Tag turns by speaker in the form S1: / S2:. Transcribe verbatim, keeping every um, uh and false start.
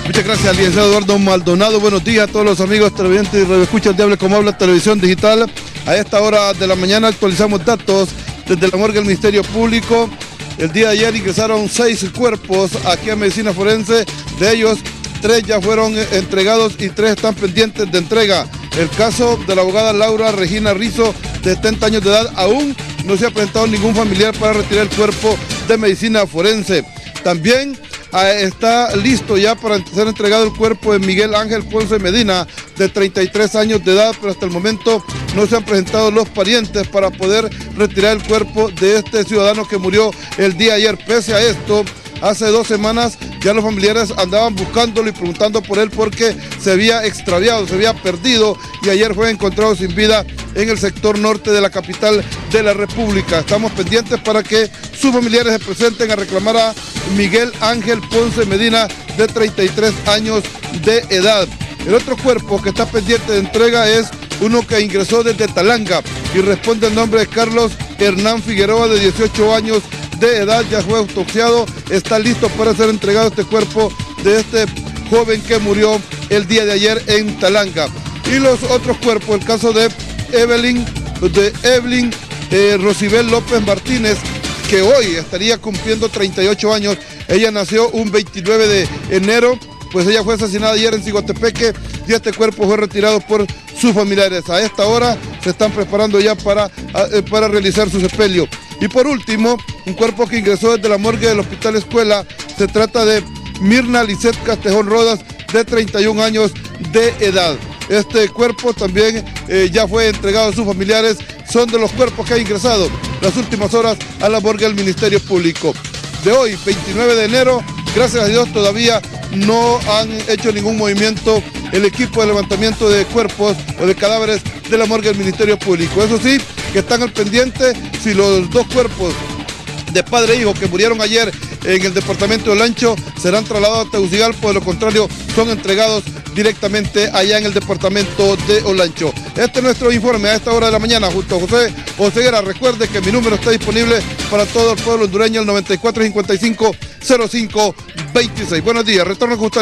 S1: Muchas gracias, licenciado Eduardo Maldonado. Buenos días a todos los amigos televidentes y radioescuchas de Hable Como Habla Televisión Digital. A esta hora de la mañana actualizamos datos desde la morgue del Ministerio Público. El día de ayer ingresaron seis cuerpos aquí a Medicina Forense. De ellos, tres ya fueron entregados y tres están pendientes de entrega. El caso de la abogada Laura Regina Rizo, de setenta años de edad, aún no se ha presentado ningún familiar para retirar el cuerpo de Medicina Forense. También está listo ya para ser entregado el cuerpo de Miguel Ángel Ponce Medina, de treinta y tres años de edad, pero hasta el momento no se han presentado los parientes para poder retirar el cuerpo de este ciudadano que murió el día de ayer. Pese a esto, hace dos semanas ya los familiares andaban buscándolo y preguntando por él porque se había extraviado, se había perdido y ayer fue encontrado sin vida en el sector norte de la capital de la República. Estamos pendientes para que sus familiares se presenten a reclamar a Miguel Ángel Ponce Medina, de treinta y tres años de edad. El otro cuerpo que está pendiente de entrega es uno que ingresó desde Talanga y responde al nombre de Carlos Hernán Figueroa, de dieciocho años de edad, ya fue autopsiado, está listo para ser entregado este cuerpo de este joven que murió el día de ayer en Talanga. Y los otros cuerpos, el caso de Evelyn, de Evelyn eh, Rosibel López Martínez, que hoy estaría cumpliendo treinta y ocho años. Ella nació un veintinueve de enero, pues ella fue asesinada ayer en Ciguatepeque y este cuerpo fue retirado por sus familiares. A esta hora se están preparando ya para, para realizar su sepelio. Y por último, un cuerpo que ingresó desde la morgue del Hospital Escuela. Se trata de Mirna Lisette Castejón Rodas, de treinta y un años de edad. Este cuerpo también eh, ya fue entregado a sus familiares. Son de los cuerpos que ha ingresado las últimas horas a la morgue del Ministerio Público. De hoy, veintinueve de enero, gracias a Dios todavía no han hecho ningún movimiento el equipo de levantamiento de cuerpos o de cadáveres de la morgue del Ministerio Público. Eso sí, que están al pendiente si los dos cuerpos de padre e hijo que murieron ayer en el departamento de Olancho serán trasladados a Tegucigalpa, de lo contrario son entregados directamente allá en el departamento de Olancho. Este es nuestro informe a esta hora de la mañana junto a José Oseguera. Recuerde que mi número está disponible para todo el pueblo hondureño, el noventa y cuatro cincuenta y cinco cero cinco veintiséis. Buenos días, retorno con usted.